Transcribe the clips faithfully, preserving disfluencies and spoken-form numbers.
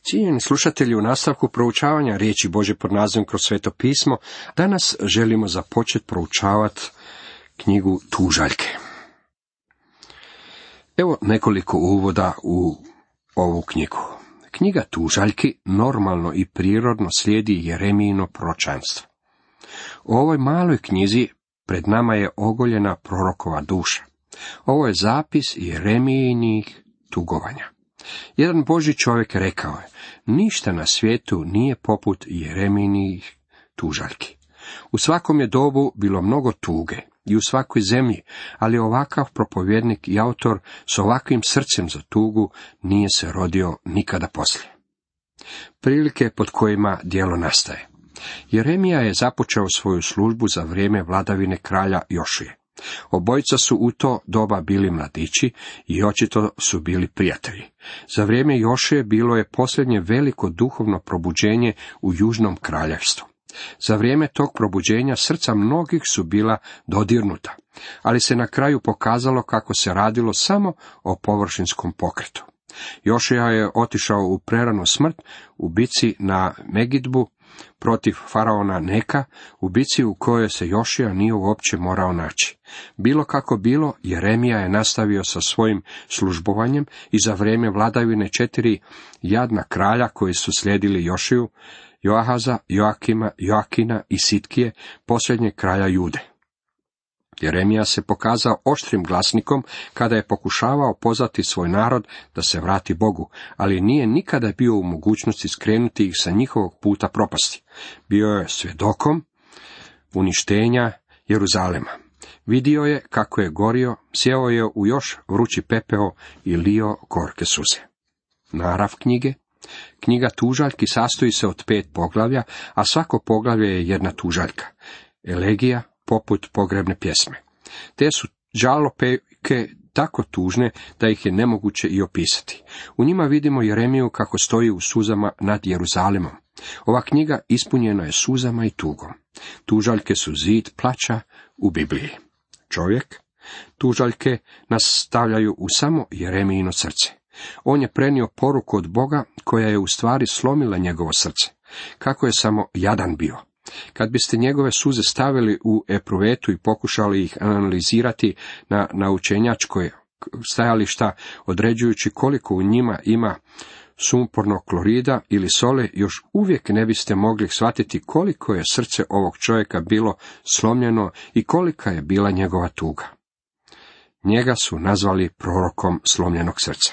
Cijenjeni slušatelji, u nastavku proučavanja riječi Božje pod nazivom Kroz sveto pismo, danas želimo započeti proučavati knjigu Tužaljke. Evo nekoliko uvoda u ovu knjigu. Knjiga Tužaljki normalno i prirodno slijedi Jeremijino proročanstvo. U ovoj maloj knjizi pred nama je ogoljena prorokova duša. Ovo je zapis Jeremijinih tugovanja. Jedan Božji čovjek rekao je, ništa na svijetu nije poput Jeremijinih tužaljki. U svakom je dobu bilo mnogo tuge i u svakoj zemlji, ali ovakav propovjednik i autor s ovakvim srcem za tugu nije se rodio nikada poslije. Prilike pod kojima djelo nastaje. Jeremija je započeo svoju službu za vrijeme vladavine kralja Jošije. Obojica su u to doba bili mladići i očito su bili prijatelji. Za vrijeme Jošije bilo je posljednje veliko duhovno probuđenje u južnom kraljevstvu. Za vrijeme tog probuđenja srca mnogih su bila dodirnuta, ali se na kraju pokazalo kako se radilo samo o površinskom pokretu. Jošija je otišao u preranu smrt u bici na Megidbu protiv faraona Neka, u bici u kojoj se Jošija nije uopće morao naći. Bilo kako bilo, Jeremija je nastavio sa svojim službovanjem i za vrijeme vladavine četiri jadna kralja koji su slijedili Jošiju, Joahaza, Joakima, Joakina i Sitkije, posljednjeg kralja Jude. Jeremija se pokazao oštrim glasnikom kada je pokušavao pozvati svoj narod da se vrati Bogu, ali nije nikada bio u mogućnosti skrenuti ih sa njihovog puta propasti. Bio je svjedokom uništenja Jeruzalema. Vidio je kako je gorio, sjeo je u još vrući pepeo i lio gorke suze. Narav knjige. Knjiga Tužaljki sastoji se od pet poglavlja, a svako poglavlje je jedna tužaljka. Elegija, poput pogrebne pjesme. Te su žalopevke tako tužne da ih je nemoguće i opisati. U njima vidimo Jeremiju kako stoji u suzama nad Jeruzalemom. Ova knjiga ispunjena je suzama i tugom. Tužaljke su zid plaća u Bibliji. Čovjek. Tužaljke nas stavljaju u samo Jeremijino srce. On je prenio poruku od Boga koja je u stvari slomila njegovo srce. Kako je samo jadan bio. Kad biste njegove suze stavili u epruvetu i pokušali ih analizirati na naučenjačkoj stajališta, određujući koliko u njima ima sumpornog klorida ili sole, još uvijek ne biste mogli shvatiti koliko je srce ovog čovjeka bilo slomljeno i kolika je bila njegova tuga. Njega su nazvali prorokom slomljenog srca.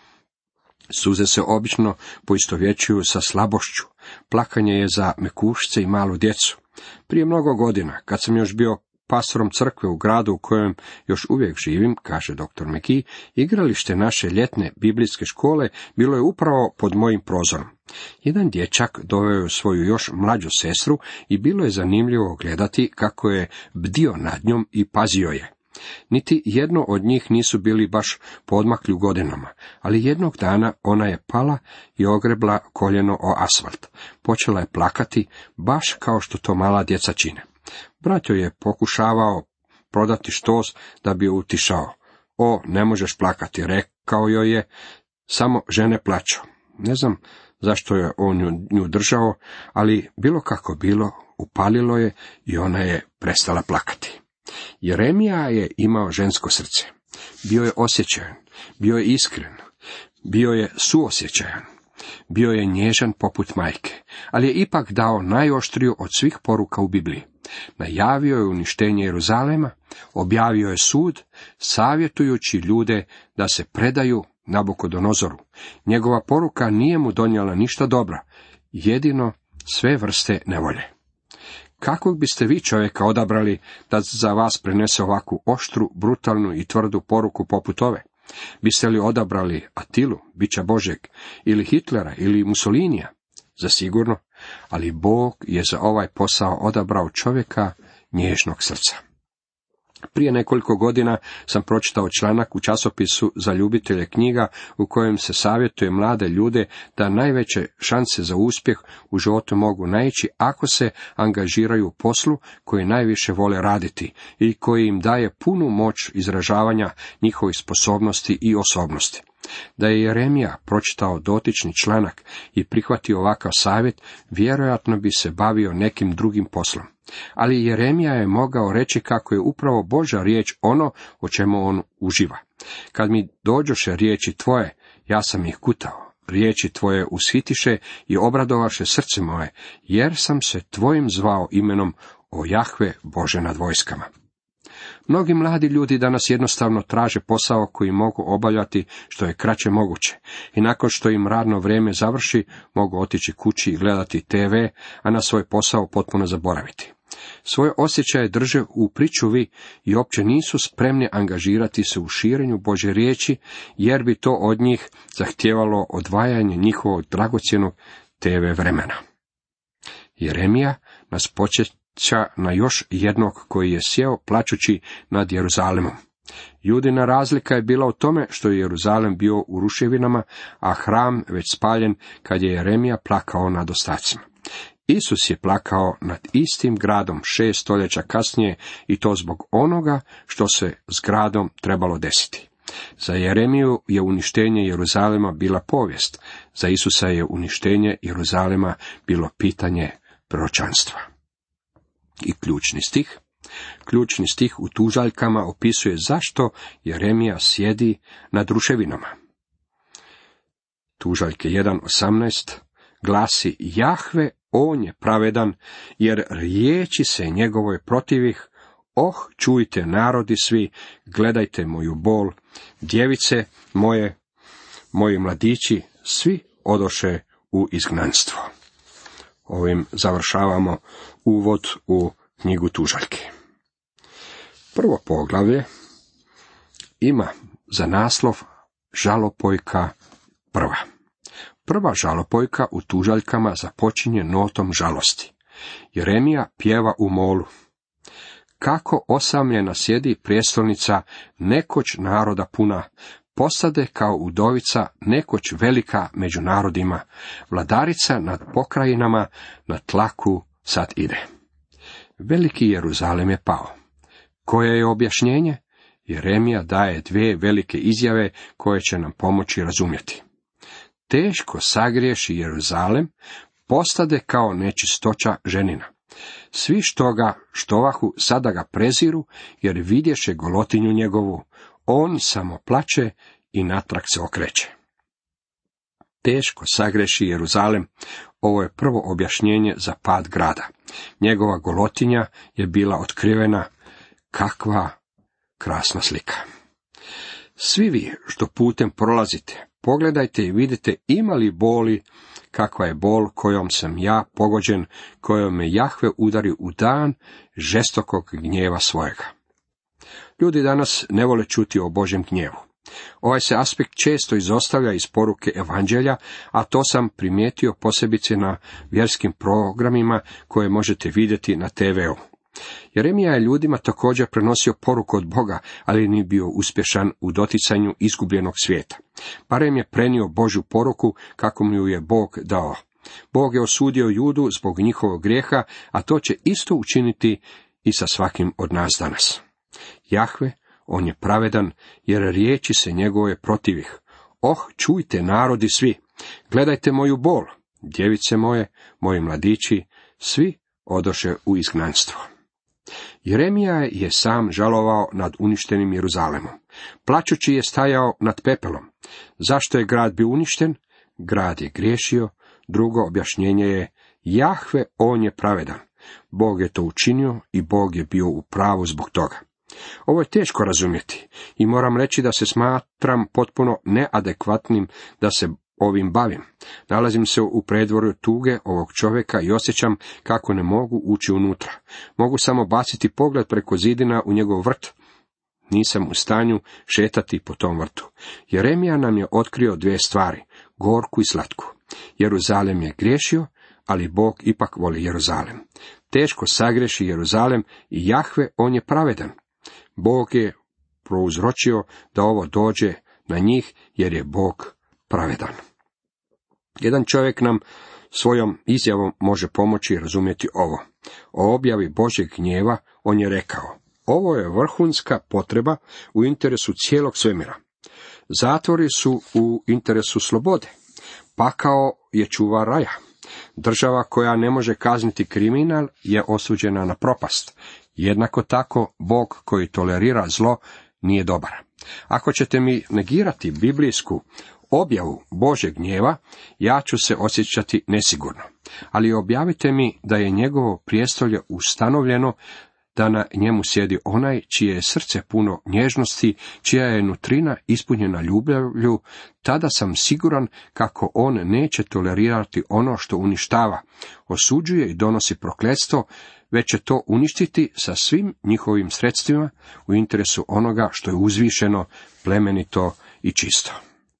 Suze se obično poistovjećuju sa slabošću. Plakanje je za mekušce i malu djecu. Prije mnogo godina, kad sam još bio pastorom crkve u gradu u kojem još uvijek živim, kaže doktor Meki, igralište naše ljetne biblijske škole bilo je upravo pod mojim prozorom. Jedan dječak doveo je svoju još mlađu sestru i bilo je zanimljivo gledati kako je bdio nad njom i pazio je. Niti jedno od njih nisu bili baš poodmakli u godinama, ali jednog dana ona je pala i ogrebla koljeno o asfalt. Počela je plakati, baš kao što to mala djeca čine. Brat joj je pokušavao prodati štos da bi je utišao. O, ne možeš plakati, rekao joj je, samo žene plaču. Ne znam zašto je on nju, nju držao, ali bilo kako bilo, upalilo je i ona je prestala plakati. Jeremija je imao žensko srce. Bio je osjećajan, bio je iskren, bio je suosjećajan, bio je nježan poput majke, ali je ipak dao najoštriju od svih poruka u Bibliji. Najavio je uništenje Jeruzalema, objavio je sud, savjetujući ljude da se predaju Nabukodonozoru. Njegova poruka nije mu donijela ništa dobra, jedino sve vrste nevolje. Kakvog biste vi čovjeka odabrali da za vas prenese ovakvu oštru, brutalnu i tvrdu poruku poput ove? Biste li odabrali Atilu, bića Božeg, ili Hitlera, ili Mussolinija? Zasigurno, ali Bog je za ovaj posao odabrao čovjeka nježnog srca. Prije nekoliko godina sam pročitao članak u časopisu za ljubitelje knjiga u kojem se savjetuje mlade ljude da najveće šanse za uspjeh u životu mogu naići ako se angažiraju u poslu koji najviše vole raditi i koji im daje punu moć izražavanja njihovih sposobnosti i osobnosti. Da je Jeremija pročitao dotični članak i prihvatio ovakav savjet, vjerojatno bi se bavio nekim drugim poslom. Ali Jeremija je mogao reći kako je upravo Božja riječ ono o čemu on uživa. Kad mi dođoše riječi tvoje, ja sam ih kutao. Riječi tvoje ushitiše i obradovaše srce moje, jer sam se tvojim zvao imenom, o Jahve Bože nad vojskama. Mnogi mladi ljudi danas jednostavno traže posao koji mogu obavljati što je kraće moguće i nakon što im radno vrijeme završi mogu otići kući i gledati te ve, a na svoj posao potpuno zaboraviti. Svoje osjećaje drže u pričuvi i uopće nisu spremni angažirati se u širenju Božje riječi, jer bi to od njih zahtijevalo odvajanje njihovog dragocjenog te ve vremena. Jeremija nas podsjeća na još jednog koji je sjeo plačući nad Jeruzalemom. Judina razlika je bila u tome što je Jeruzalem bio u ruševinama, a hram već spaljen kad je Jeremija plakao nad ostacima. Isus je plakao nad istim gradom šest stoljeća kasnije i to zbog onoga što se s gradom trebalo desiti. Za Jeremiju je uništenje Jeruzalema bila povijest, za Isusa je uništenje Jeruzalema bilo pitanje proročanstva. I ključni stih. Ključni stih u tužaljkama opisuje zašto Jeremija sjedi nad ruševinama. Tužaljke jedan osamnaest glasi: Jahve, on je pravedan, jer riječi se njegovoj protivih. Oh, čujte narodi svi, gledajte moju bol, djevice moje, moji mladići, svi odoše u izgnanstvo. Ovim završavamo uvod u knjigu tužaljke. Prvo poglavlje ima za naslov Žalopojka prva. Prva žalopojka u tužaljkama započinje notom žalosti. Jeremija pjeva u molu. Kako osamljena sjedi prijestolnica, nekoć naroda puna, posade kao udovica, nekoć velika među narodima, vladarica nad pokrajinama, na tlaku sad ide. Veliki Jeruzalem je pao. Koje je objašnjenje? Jeremija daje dvije velike izjave koje će nam pomoći razumjeti. Teško sagriješi Jeruzalem, postade kao nečistoća ženina. Svi što ga štovahu sada ga preziru, jer vidješe golotinju njegovu, on samo plače i natrag se okreće. Teško sagreši Jeruzalem, ovo je prvo objašnjenje za pad grada. Njegova golotinja je bila otkrivena. Kakva krasna slika. Svi vi što putem prolazite, pogledajte i vidite ima li boli, kakva je bol kojom sam ja pogođen, kojom me Jahve udari u dan žestokog gnjeva svojega. Ljudi danas ne vole čuti o Božjem gnjevu. Ovaj se aspekt često izostavlja iz poruke evanđelja, a to sam primijetio posebice na vjerskim programima koje možete vidjeti na te veu. Jeremija je ljudima također prenosio poruku od Boga, ali nije bio uspješan u doticanju izgubljenog svijeta. Barem je prenio Božju poruku kako mu ju je Bog dao. Bog je osudio Judu zbog njihovog grijeha, a to će isto učiniti i sa svakim od nas danas. Jahve, on je pravedan, jer riječi se njegove protivih. Oh, čujte narodi svi, gledajte moju bol, djevice moje, moji mladići, svi odoše u izgnanstvo. Jeremija je sam žalovao nad uništenim Jeruzalemom. Plačući je stajao nad pepelom. Zašto je grad bio uništen? Grad je griješio. Drugo objašnjenje je: Jahve, on je pravedan. Bog je to učinio i Bog je bio u pravu zbog toga. Ovo je teško razumjeti i moram reći da se smatram potpuno neadekvatnim da se ovim bavim. Nalazim se u predvorju tuge ovog čovjeka i osjećam kako ne mogu ući unutra. Mogu samo baciti pogled preko zidina u njegov vrt. Nisam u stanju šetati po tom vrtu. Jeremija nam je otkrio dvije stvari, gorku i slatku. Jeruzalem je griješio, ali Bog ipak voli Jeruzalem. Teško sagreši Jeruzalem i Jahve, on je pravedan. Bog je prouzročio da ovo dođe na njih, jer je Bog pravedan. Jedan čovjek nam svojom izjavom može pomoći razumjeti ovo. O objavi Božjeg gnjeva on je rekao: ovo je vrhunska potreba u interesu cijelog svemira. Zatvori su u interesu slobode. Pakao je čuvar raja. Država koja ne može kazniti kriminal je osuđena na propast. Jednako tako, Bog koji tolerira zlo nije dobar. Ako ćete mi negirati biblijsku objavu Božjeg gnjeva, ja ću se osjećati nesigurno. Ali objavite mi da je njegovo prijestolje ustanovljeno, da na njemu sjedi onaj čije je srce puno nježnosti, čija je nutrina ispunjena ljubavlju, tada sam siguran kako on neće tolerirati ono što uništava, osuđuje i donosi prokletstvo, već će to uništiti sa svim njihovim sredstvima u interesu onoga što je uzvišeno, plemenito i čisto.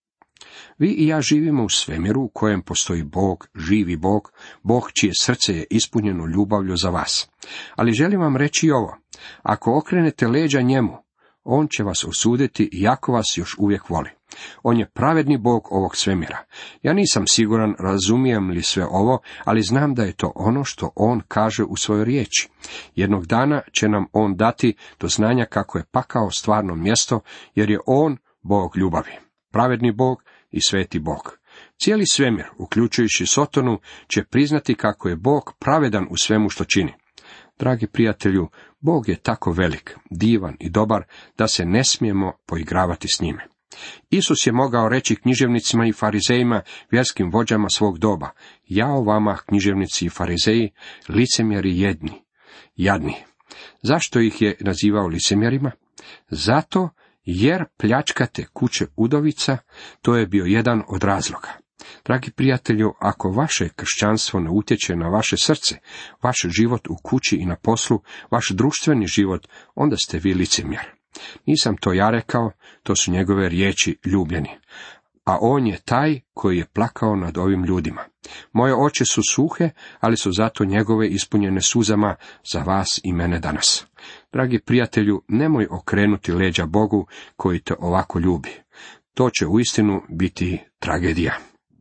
Vi i ja živimo u svemiru u kojem postoji Bog, živi Bog, Bog čije srce je ispunjeno ljubavlju za vas. Ali želim vam reći i ovo, ako okrenete leđa njemu, on će vas osuditi iako vas još uvijek voli. On je pravedni Bog ovog svemira. Ja nisam siguran razumijem li sve ovo, ali znam da je to ono što on kaže u svojoj riječi. Jednog dana će nam on dati do znanja kako je pakao stvarno mjesto, jer je on Bog ljubavi, pravedni Bog i sveti Bog. Cijeli svemir, uključujući Sotonu, će priznati kako je Bog pravedan u svemu što čini. Dragi prijatelju, Bog je tako velik, divan i dobar da se ne smijemo poigravati s njime. Isus je mogao reći književnicima i farizejima, vjerskim vođama svog doba: jao vama, književnici i farizeji, licemjeri jedni, jadni. Zašto ih je nazivao licemjerima? Zato jer pljačkate kuće udovica, to je bio jedan od razloga. Dragi prijatelju, ako vaše kršćanstvo ne utječe na vaše srce, vaš život u kući i na poslu, vaš društveni život, onda ste vi licemjer. Nisam to ja rekao, to su njegove riječi, ljubljeni. A on je taj koji je plakao nad ovim ljudima. Moje oči su suhe, ali su zato njegove ispunjene suzama za vas i mene danas. Dragi prijatelju, nemoj okrenuti leđa Bogu koji te ovako ljubi. To će uistinu biti tragedija.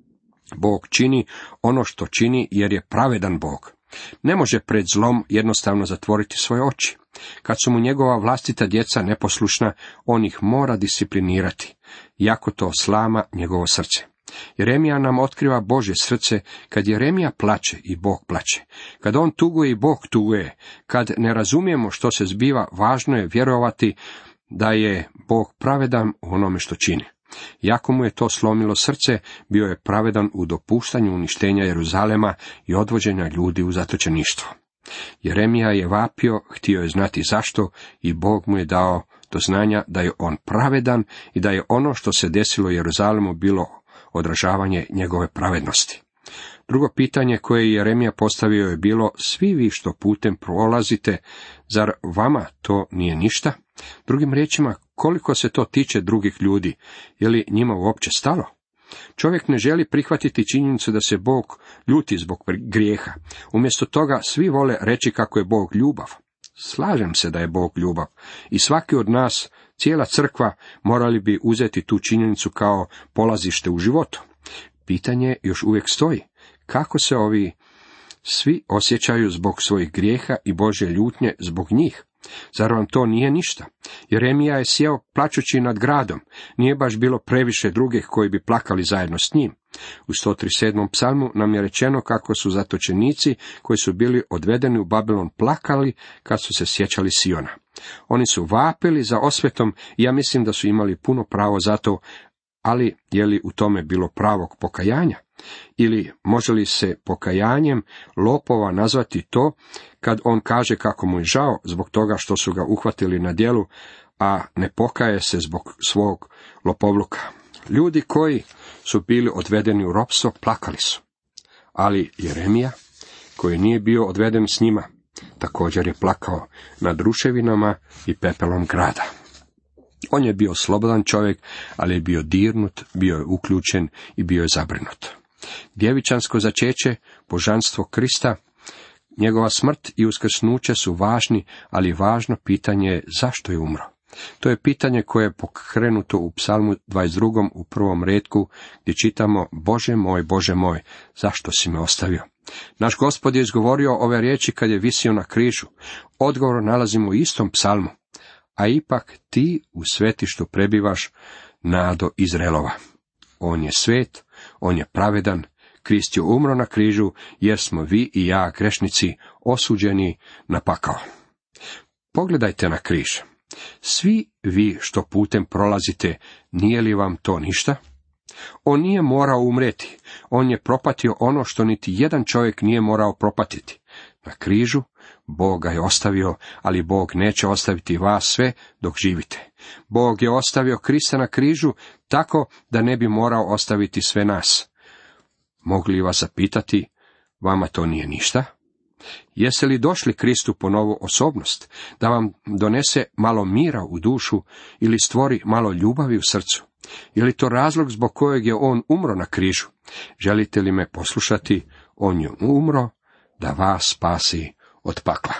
Bog čini ono što čini jer je pravedan Bog. Ne može pred zlom jednostavno zatvoriti svoje oči. Kad su mu njegova vlastita djeca neposlušna, on ih mora disciplinirati, jako to slama njegovo srce. Jeremija nam otkriva Božje srce, kad Jeremija plače i Bog plače. Kad on tuguje i Bog tuguje. Kad ne razumijemo što se zbiva, važno je vjerovati da je Bog pravedan u onome što čini. Jako mu je to slomilo srce, bio je pravedan u dopuštanju uništenja Jeruzalema i odvođenja ljudi u zatočeništvo. Jeremija je vapio, htio je znati zašto i Bog mu je dao do znanja da je on pravedan i da je ono što se desilo Jeruzalemu bilo odražavanje njegove pravednosti. Drugo pitanje koje je Jeremija postavio je bilo: svi vi što putem prolazite, zar vama to nije ništa? Drugim riječima, koliko se to tiče drugih ljudi, je li njima uopće stalo? Čovjek ne želi prihvatiti činjenicu da se Bog ljuti zbog grijeha. Umjesto toga svi vole reći kako je Bog ljubav. Slažem se da je Bog ljubav i svaki od nas, cijela crkva, morali bi uzeti tu činjenicu kao polazište u životu. Pitanje još uvijek stoji: kako se ovi svi osjećaju zbog svojih grijeha i Božje ljutnje zbog njih? Zar vam to nije ništa? Jeremija je sjeo plačući nad gradom, nije baš bilo previše drugih koji bi plakali zajedno s njim. U sto trideset sedmom psalmu nam je rečeno kako su zatočenici koji su bili odvedeni u Babilon plakali kad su se sjećali Siona. Oni su vapili za osvetom i ja mislim da su imali puno pravo za to, ali je li u tome bilo pravog pokajanja? Ili može li se pokajanjem lopova nazvati to kad on kaže kako mu je žao zbog toga što su ga uhvatili na djelu, a ne pokaje se zbog svog lopovluka? Ljudi koji su bili odvedeni u ropstvo plakali su, ali Jeremija, koji nije bio odveden s njima, također je plakao nad ruševinama i pepelom grada. On je bio slobodan čovjek, ali je bio dirnut, bio je uključen i bio je zabrinut. Djevičansko začeće, božanstvo Krista, njegova smrt i uskrsnuće su važni, ali važno pitanje je zašto je umro. To je pitanje koje je pokrenuto u psalmu dvadeset drugom u prvom retku, gdje čitamo: Bože moj, Bože moj, zašto si me ostavio? Naš Gospod je izgovorio ove riječi kad je visio na križu. Odgovor nalazimo u istom psalmu. A ipak ti u svetištu prebivaš, nado Izraelova. On je svet, on je pravedan, Krist je umro na križu, jer smo vi i ja, grešnici, osuđeni na pakao. Pogledajte na križ. Svi vi što putem prolazite, nije li vam to ništa? On nije morao umreti, on je propatio ono što niti jedan čovjek nije morao propatiti. Na križu Bog ga je ostavio, ali Bog neće ostaviti vas sve dok živite. Bog je ostavio Krista na križu tako da ne bi morao ostaviti sve nas. Mogu li vas zapitati, vama to nije ništa? Jeste li došli Kristu po novu osobnost, da vam donese malo mira u dušu ili stvori malo ljubavi u srcu? Je li to razlog zbog kojeg je on umro na križu? Želite li me poslušati? On je umro da vas spasi od pakla.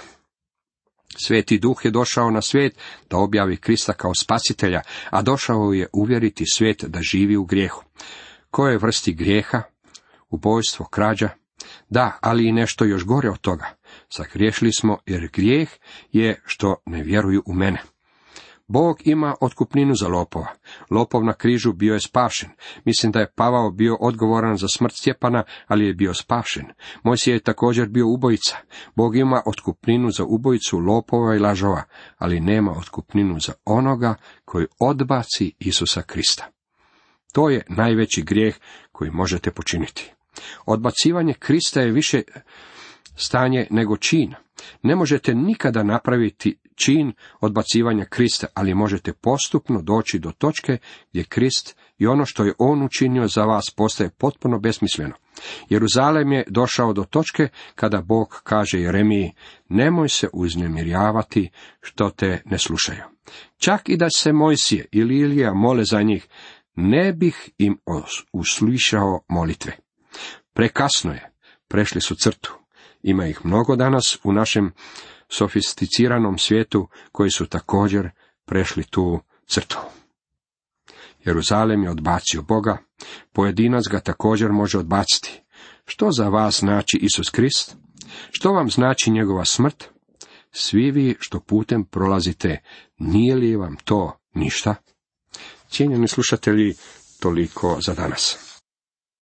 Sveti Duh je došao na svijet da objavi Krista kao spasitelja, a došao je uvjeriti svijet da živi u grijehu. Koje vrsti grijeha? Ubojstvo, krađa? Da, ali i nešto još gore od toga. Sagriješili smo, jer grijeh je što ne vjeruju u mene. Bog ima otkupninu za lopova. Lopov na križu bio je spašen. Mislim da je Pavao bio odgovoran za smrt Stjepana, ali je bio spašen. Mojsije je također bio ubojica. Bog ima otkupninu za ubojicu lopova i lažova, ali nema otkupninu za onoga koji odbaci Isusa Krista. To je najveći grijeh koji možete počiniti. Odbacivanje Krista je više stanje nego čin. Ne možete nikada napraviti čin odbacivanja Krista, ali možete postupno doći do točke gdje Krist i ono što je on učinio za vas postaje potpuno besmisleno. Jeruzalem je došao do točke kada Bog kaže Jeremiji, nemoj se uznemiravati što te ne slušaju. Čak i da se Mojsije ili Ilija mole za njih, ne bih im uslišao molitve. Prekasno je, prešli su crtu. Ima ih mnogo danas u našem sofisticiranom svijetu koji su također prešli tu crtu. Jeruzalem je odbacio Boga, pojedinac ga također može odbaciti. Što za vas znači Isus Krist? Što vam znači njegova smrt? Svi vi što putem prolazite, nije li vam to ništa? Cijenjeni slušatelji, toliko za danas.